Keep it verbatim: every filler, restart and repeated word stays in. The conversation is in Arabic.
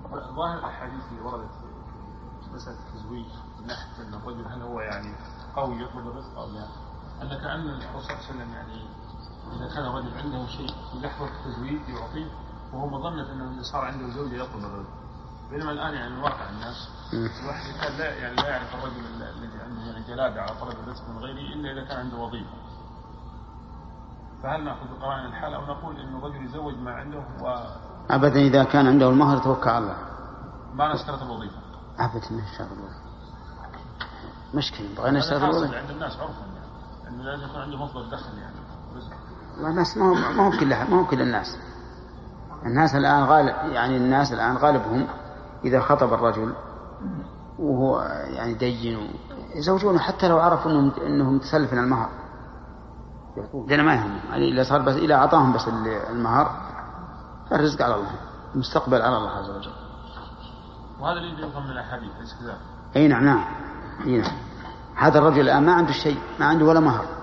ظاهر الأحاديث اللي وردت في مسألة التزويج من ناحية أن الرجل هل هو يعني قوي يطلب الرزق أو لا؟ أن كأن الرسول صلى الله عليه وسلم يعني إذا كان الرجل عنده شيء في لحظة التزويج يعطيه وهو مظنة أنه صار عنده زوجة يطلب الرزق، بينما الآن يعني الواقع الناس الواحد كان لا يعني لا يعرف الرجل الذي عنده يعني جلادة على طلب الرزق من غيره إلا إذا كان عنده وظيفة. فهل نأخذ قرائن الحال أو نقول إنه الرجل يزوج ما عنده و أبدا إذا كان عنده المهر توكل على الله ما نشترط الوظيفة أبدا نشترط الوظيفة مشكلة بغينا نشترط الوظيفة عند الناس عرفا يعني أنه لازم يكون عنده مصدر دخل يعني رزق. الناس ما هو ما هو كلها ما هو كل الناس الناس الآن غالب يعني الناس الآن غالبهم إذا خطب الرجل وهو يعني دين يزوجونه حتى لو عرفوا إنهم إنهم تسلفن المهر لأن ما يهم يعني إذا صار بس إلى أعطاهم بس المهر الرزق على الله المستقبل على الله عز وجل. وهذا اللي يفهم من الحديث ليس كذلك. أي نعم نعم هذا الرجل الآن ما عنده شيء ما عنده ولا مهر